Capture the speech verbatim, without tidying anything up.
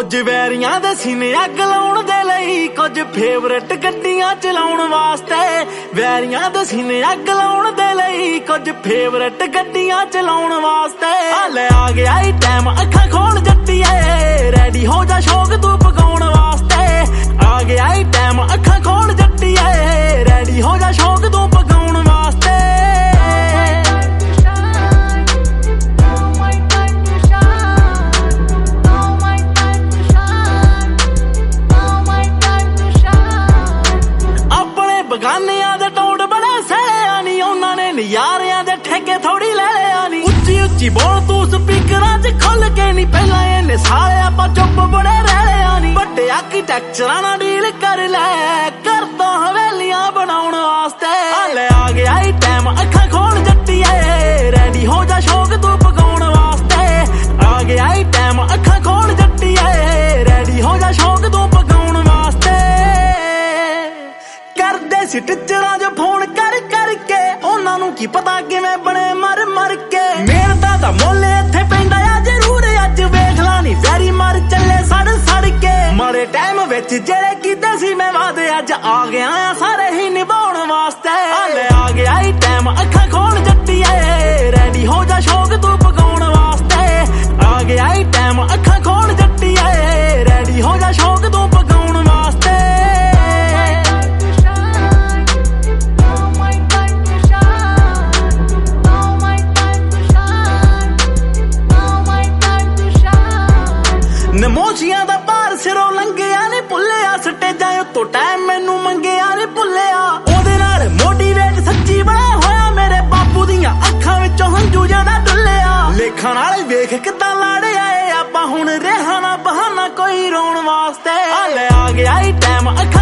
ਕੁਝ ਵੈਰੀਆਂ ਦੇ ਸੀਨੇ ਅੱਗ ਲਾਉਣ ਦੇ ਲਈ, ਕੁਝ ਫੇਵਰਟ ਗੱਡੀਆਂ ਚਲਾਉਣ ਵਾਸਤੇ। ਵੈਰੀਆਂ ਦੇ ਸੀਨੇ ਅੱਗ ਲਾਉਣ ਦੇ ਲਈ, ਕੁਝ ਫੇਵਰਟ ਗੱਡੀਆਂ ਚਲਾਉਣ ਵਾਸਤੇ। ਹਾਲੇ ਆ ਗਿਆ ਈ ਟਾਈਮ ਅੱਖਾਂ ਖੋਲ ਜੱਟੀਏ, ਰੈਡੀ ਹੋ ਜਾ ਸ਼ੌਕ ਤੂੰ ਪਕਾਉਣ ਵਾਸਤੇ। ਆ ਗਿਆ ਈ ਟਾਈਮ ਅੱਖਾਂ ਖੋਲ ਜੱਟੀਏ, ਰੈਡੀ ਹੋ ਜਾ ਸ਼ੌਕ ਤੂੰ ਪਕਾਉਣ ਵਾਸਤੇ। ਬਗਾਨਿਆਂ ਦੇ ਟੌੜ ਬੜੇ ਸਹਿਆ ਨੀ, ਉਹਨਾਂ ਨੇ ਨਜ਼ਾਰਿਆਂ ਦੇ ਠੇਕੇ ਥੋੜੀ ਲੈ ਲਿਆ ਨੀ। ਉੱਚੀ ਉੱਚੀ ਬੋਲ ਤੂੰ ਸਪੀਕਰਾਂ 'ਚ ਖੁੱਲ ਕੇ ਨੀ, ਪਹਿਲਾਂ ਇਹਨੇ ਸਾਲੇ ਆਪਾਂ ਚੁੱਪ ਬੜੇ ਰਹਿ ਲਿਆ ਨੀ। ਵੱਡੇ ਆਰਕੀਟੈਕਚਰਾਂ ਨਾਲ ਡੀਲ ਕਰ ਲੈ, ਕਰਦਾ ਹਵੇਲੀਆਂ ਬਣਾਉਣ ਵਾਸਤੇ। ਹਾਲੇ ਆ ਗਿਆ ਈ ਟਾਈਮ ਅੱਖਾਂ ਖੋਲ ਜੱਟੀਏ, ਰੈਡੀ ਹੋ ਜਾ ਸ਼ੌਕ ਤੂੰ ਪਕਾਉਣ ਵਾਸਤੇ। ਆ ਗਿਆ ਈ ਟਾਈਮ ਅੱਖਾਂ ਖੋਲ ਜੱਟੀਏ, ਰੈਡੀ ਹੋ ਜਾ ਸ਼ੌਕ ਤੂੰ ਪਕਾਉਣ ਵਾਸਤੇ। ਕਰਦੇ ਸੀ ਟਿਚਰਾਂ ਜੋ ਫੋਨ ਕਰ ਕਰਕੇ, ਉਹਨਾਂ ਨੂੰ ਕੀ ਪਤਾ ਕਿਵੇਂ ਬਣੇ ਮਰ ਮਰ ਕੇ। ਮਿਹਨਤਾਂ ਦਾ ਮੁੱਲ ਇੱਥੇ ਪੈਂਦਾ ਆ ਜ਼ਰੂਰ, ਅੱਜ ਵੇਖ ਲਾ ਨੀ ਵੈਰੀ ਮਰ ਚੱਲੇ ਸੜ ਸੜ ਕੇ। ਮਾੜੇ ਟਾਈਮ ਵਿੱਚ ਜਿਹੜੇ ਕੀਤੇ ਸੀ ਮੈਂ ਵਾਅਦੇ, ਅੱਜ ਆ ਗਿਆ ਆ ਸਾਰੇ ਹੀ ਨਿਭਾਉਣ ਵਾਸਤੇ। ਹਾਲੇ ਆ ਗਿਆ ਈ ਟਾਈਮ ਅੱਖਾਂ ਖੋਲ ਜੱਟੀਏ, ਰੈਡੀ ਹੋ ਜਾ ਸ਼ੌਕ ਤੂੰ ਪਕਾਉਣ ਵਾਸਤੇ। ਆ ਗਿਆ ਈ ਟਾਈਮ ਅੱਖਾਂ ਖੋਲ ਜੱਟੀਏ, ਰੈਡੀ ਹੋ ਜਾ ਸ਼ੌਕ ਤੂੰ ਪਕਾਉਣ ਵਾਸਤੇ। ਨਮੋਸ਼ੀਆਂ ਦਾ ਭਾਰ ਸਿਰੋਂ ਲੰਘਿਆ ਨੀ ਭੁੱਲਿਆ, ਸਟੇਜਾਂ ਉੱਤੋਂ ਟਾਈਮ ਮੈਨੂੰ ਮੰਗਿਆ ਨੀ ਭੁੱਲਿਆ। ਉਹਦੇ ਨਾਲ ਮੋਟੀਵੇਟ ਸੱਚੀ ਬਣਾ ਹੋਇਆ, ਮੇਰੇ ਬਾਪੂ ਦੀਆਂ ਅੱਖਾਂ ਵਿੱਚੋਂ ਹੰਝੂ ਜਿਆਦਾ ਡੁੱਲਿਆ। ਲੇਖਾਂ ਨਾਲ ਵੇਖ ਕਿੱਦਾਂ ਲਾੜੇ ਆਏ ਆਪਾਂ, ਹੁਣ ਰਿਹਾ ਨਾ ਬਹਾਨਾ ਕੋਈ ਰੋਣ ਵਾਸਤੇ। ਹਾਲੇ ਆ ਗਿਆ ਈ ਟਾਈਮ ਅੱਖਾਂ